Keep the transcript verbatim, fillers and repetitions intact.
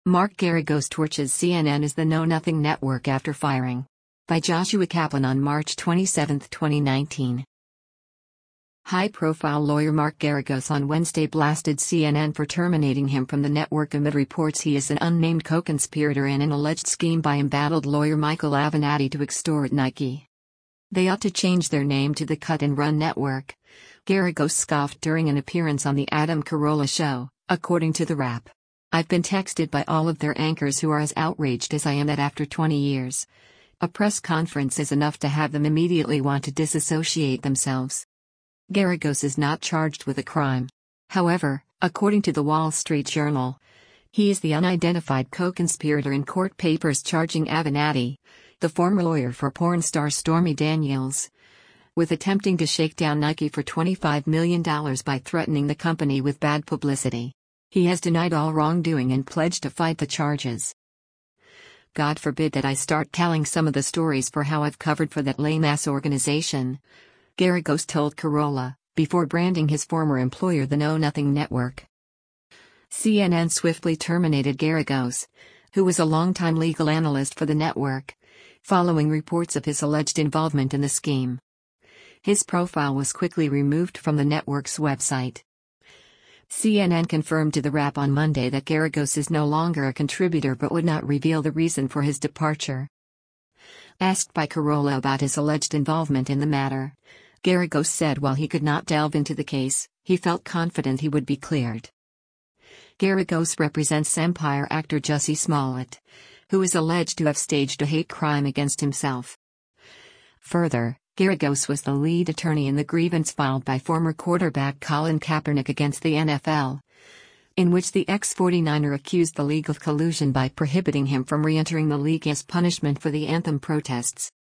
Mark Geragos torches C N N as the Know Nothing Network after firing. By Joshua Kaplan on March twenty-seventh, twenty nineteen. High-profile lawyer Mark Geragos on Wednesday blasted C N N for terminating him from the network amid reports he is an unnamed co-conspirator in an alleged scheme by embattled lawyer Michael Avenatti to extort Nike. They ought to change their name to the Cut and Run Network, Geragos scoffed during an appearance on the Adam Carolla Show, according to The Wrap. I've been texted by all of their anchors who are as outraged as I am that after twenty years, a press conference is enough to have them immediately want to disassociate themselves. Geragos is not charged with a crime. However, according to the Wall Street Journal, he is the unidentified co-conspirator in court papers charging Avenatti, the former lawyer for porn star Stormy Daniels, with attempting to shake down Nike for twenty-five million dollars by threatening the company with bad publicity. He has denied all wrongdoing and pledged to fight the charges. God forbid that I start telling some of the stories for how I've covered for that lame-ass organization, Geragos told Carolla, before branding his former employer the Know Nothing Network. C N N swiftly terminated Geragos, who was a longtime legal analyst for the network, following reports of his alleged involvement in the scheme. His profile was quickly removed from the network's website. C N N confirmed to The Wrap on Monday that Geragos is no longer a contributor but would not reveal the reason for his departure. Asked by Carolla about his alleged involvement in the matter, Geragos said while he could not delve into the case, he felt confident he would be cleared. Geragos represents Empire actor Jussie Smollett, who is alleged to have staged a hate crime against himself. Further, Geragos was the lead attorney in the grievance filed by former quarterback Colin Kaepernick against the N F L, in which the ex forty-niner accused the league of collusion by prohibiting him from re-entering the league as punishment for the anthem protests.